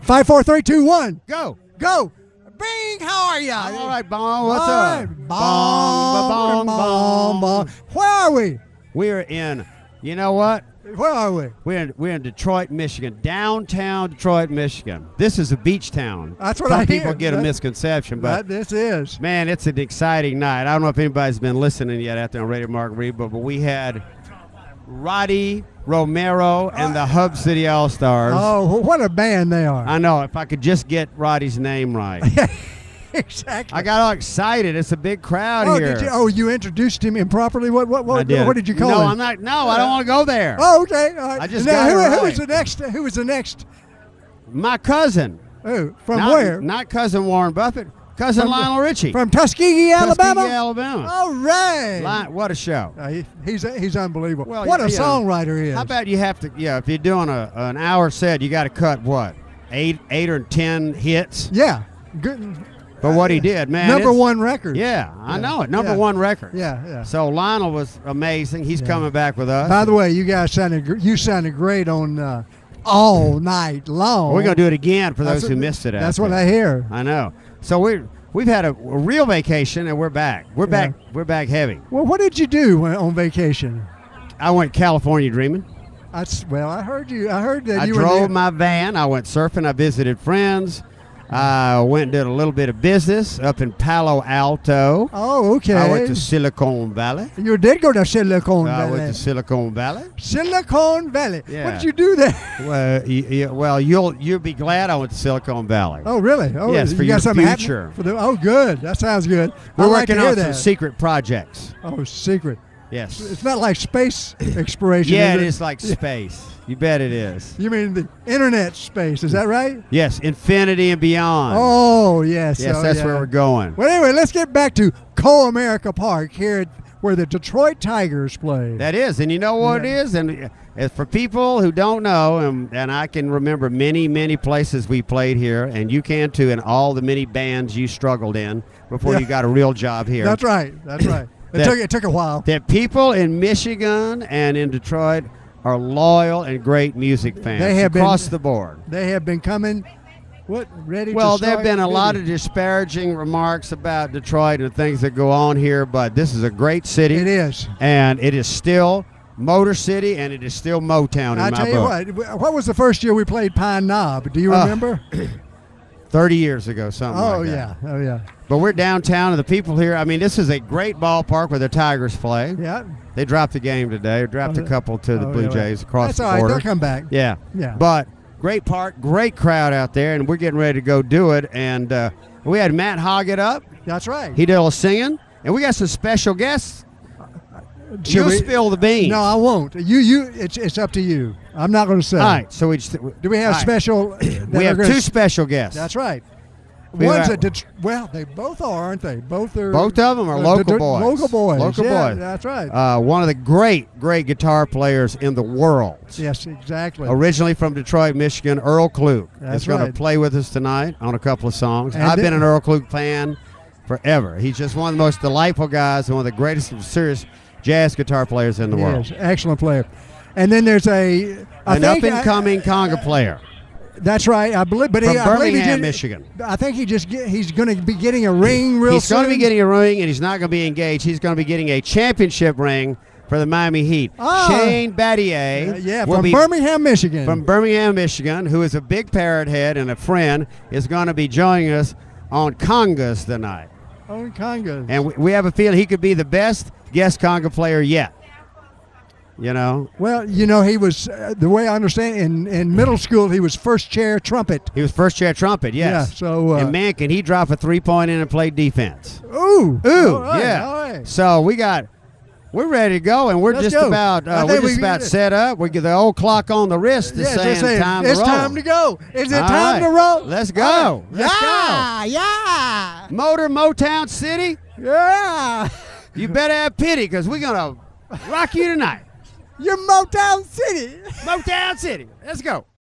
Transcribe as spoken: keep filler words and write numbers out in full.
Five, four, three, two, one. Go. Go. Bing, how are ya? All right, Bong, what's All up? right. Bong, Bong, ba- bong, bong. Where are we? We're in, you know what? Where are we? We're in, we're in Detroit, Michigan, downtown Detroit, Michigan. This is a beach town. That's what Some I hear. people get a That- misconception, That but this is. man, it's an exciting night. I don't know if anybody's been listening yet out there on Radio Mark Reed, but, but we had Roddy Romero and the Hub City All Stars. Oh, what a band they are. I know, if I could just get Roddy's name right. Exactly. I got all excited. It's a big crowd oh, here. Did you, oh, you introduced him improperly? What what what, I did. what did you call no, him? I'm not. No, I don't want to go there. Oh, okay. All right. I just now, got who, it who right. was the next? Who was the next? My cousin. Oh, from not, where? Not cousin Warren Buffett. Cousin From- Lionel Richie. From Tuskegee, Alabama. Tuskegee, Alabama. All right. Li- what a show. Uh, he, he's he's unbelievable. Well, what yeah, a yeah. songwriter he is. How about you have to? Yeah, if you're doing a an hour set, you got to cut what eight eight or ten hits. Yeah. Good. But what he did, man. Number it's- one record. Yeah, I Yeah. know it. Number Yeah. one record. Yeah, yeah. So Lionel was amazing. He's Yeah. coming back with us. By the way, you guys sounded gr- you sounded great on uh, all night long. We're gonna do it again for That's those who what- missed it. out That's what there. I hear. I know. So we we've had a, a real vacation and we're back. We're Yeah. back. We're back heavy. Well, what did you do when, on vacation? I went California dreaming. That's, well, I heard you. I heard that I you drove were there. my van. I went surfing. I visited friends. I went and did a little bit of business up in Palo Alto. Oh, okay. I went to Silicon Valley. You did go to Silicon I Valley. went to Silicon Valley. Silicon Valley. Yeah. What did you do there? Well, y- y- well, you'll you'll be glad I went to Silicon Valley. Oh, really? Oh, Yes, you for got your something happening future. For the, oh, good. That sounds good. We're I like working to hear on that. some secret projects. Oh, secret. Yes. It's not like space exploration. Yeah, is it is like space. You bet it is. You mean the internet space? Is that right? Yes, infinity and beyond. Oh, yes. yes, oh, that's yeah. where we're going. Well, anyway, let's get back to Co-America Park here, at, where the Detroit Tigers play. That is, and you know what Yeah. it is, and uh, for people who don't know, and, and I can remember many, many places we played here, and you can too, and all the many bands you struggled in before Yeah. you got a real job here. That's right. That's right. It That- took it took a while. That people in Michigan and in Detroit are loyal and great music fans They have across been- the board. They have been coming. What ready? Well, to there have start been a lot bidding. of disparaging remarks about Detroit and things that go on here, but this is a great city. It is. And it is still Motor City, and it is still Motown in I my tell you book. what. What was the first year we played Pine Knob? Do you Uh, remember? thirty years ago, something oh like that. yeah. Oh yeah. But we're downtown, and the people here, I mean, this is a great ballpark where the Tigers play. Yeah. They dropped the game today, or dropped Oh, a couple to the oh, Blue yeah, Jays right. across That's the all right. border. They'll come back. Yeah. Yeah. But great park, great crowd out there, and we're getting ready to go do it. And uh, we had Matt Hoggett up. That's right. He did a little singing, and we got some special guests. Should You we- spill the beans. No, I won't. You you. It's it's up to you. I'm not going to say. All right, so we just, Do we have all right. special? that We are have gonna two s- special guests. That's right. We One's have- a Det- well, they both are, aren't they? Both are. Both of them are uh, local Det- boys. Local boys. Local yeah, boys. That's right. Uh, one of the great, great guitar players in the world. yes, exactly. Originally from Detroit, Michigan, Earl Klug That's is going right. to play with us tonight on a couple of songs. And I've then- been an Earl Klug fan forever. He's just one of the most delightful guys and one of the greatest serious jazz guitar players in the world. Yes, excellent player. And then there's a I An think I- up-and-coming conga player That's right. I believe, but from he, I believe he Birmingham, did- Michigan. I think he just get, he's going to be getting a ring real He's soon. going to be getting a ring, and he's not going to be engaged. He's going to be getting a championship ring for the Miami Heat. Ah. Shane Battier, Uh, yeah, will from be Birmingham, Michigan. from Birmingham, Michigan, who is a big parrot head and a friend, is going to be joining us on congas tonight. oh, congas. And we, we have a feeling he could be the best guest conga player yet. You know, Well, you know, he was uh, the way I understand in in middle school he was first chair trumpet. he was first chair trumpet, yes. Yeah, so, uh, and man, can he drop a three point in and play defense? Ooh, Ooh, all right, yeah. all right. So we got, we're ready to go, and we're Let's just go. about, I uh, we're think just we- about set up. We get the old clock on the wrist is Yeah, saying just saying, time it's to roll. time to go. Is it All time right. to roll? Let's go. All right. Let's yeah, yeah, go. Motor Motown City, yeah. you better have pity, because we're gonna rock you tonight. You're Motown City. Motown City. Let's go.